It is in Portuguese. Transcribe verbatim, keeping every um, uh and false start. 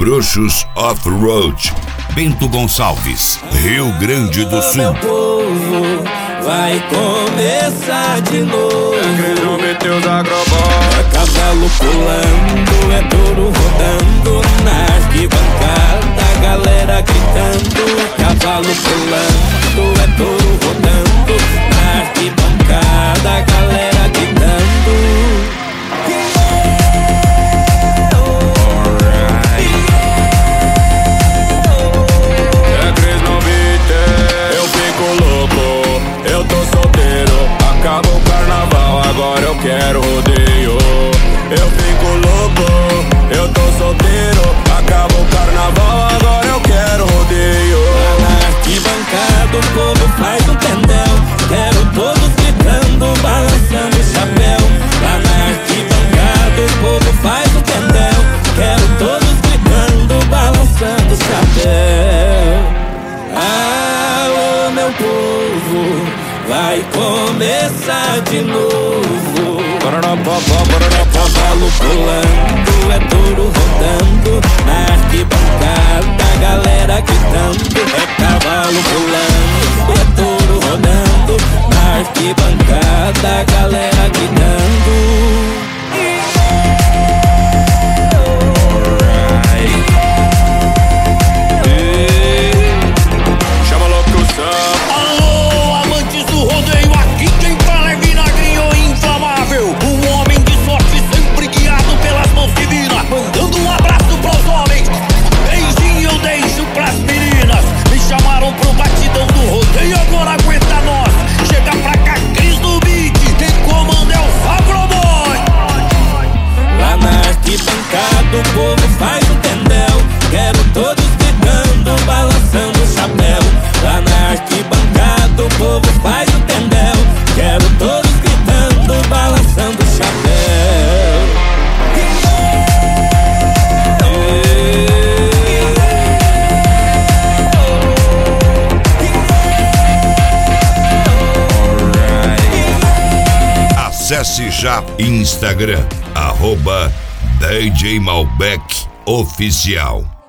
Bruxos Off-Road, Bento Gonçalves, Rio Grande do Sul. Meu povo, vai começar de novo. É Crisno Meteus Agrobot. É cavalo pulando, é touro rodando na arquibancada, a galera gritando. É cavalo pulando, é touro rodando na arquibancada, a galera gritando. Eu tô solteiro, acaba o carnaval, agora eu quero rodeio. Eu fico louco, eu tô solteiro, acaba o carnaval, agora eu quero rodeio. Lá na arquibancada o povo faz um tendel, quero todos gritando, balançando o chapéu. Lá na arquibancada o povo faz um tendel, quero todos gritando, balançando o chapéu. Alô, meu povo, vai começar de novo. É cavalo pulando, é touro rodando na arquibancada, a galera gritando. É cavalo pulando, é touro rodando na arquibancada, a galera gritando. Alô, amantes do rodeio, aqui quem fala é Vinagrinho Inflamável, um homem de sorte sempre guiado pelas mãos divinas, mandando um abraço pros homens, beijinho eu deixo pras meninas. Me chamaram pro batidão do rodeio, agora aguenta nós. Chega pra cá, Cris no beat, quem comanda é o Agroboy. Lá na arquibancada o povo faz o tendel, quero todos gritando, balançando o chapéu. Lá na arquibancada o povo faz o tendel, quero todos gritando, balançando o chapéu. Acesse já Instagram, arroba D J Malbec Oficial.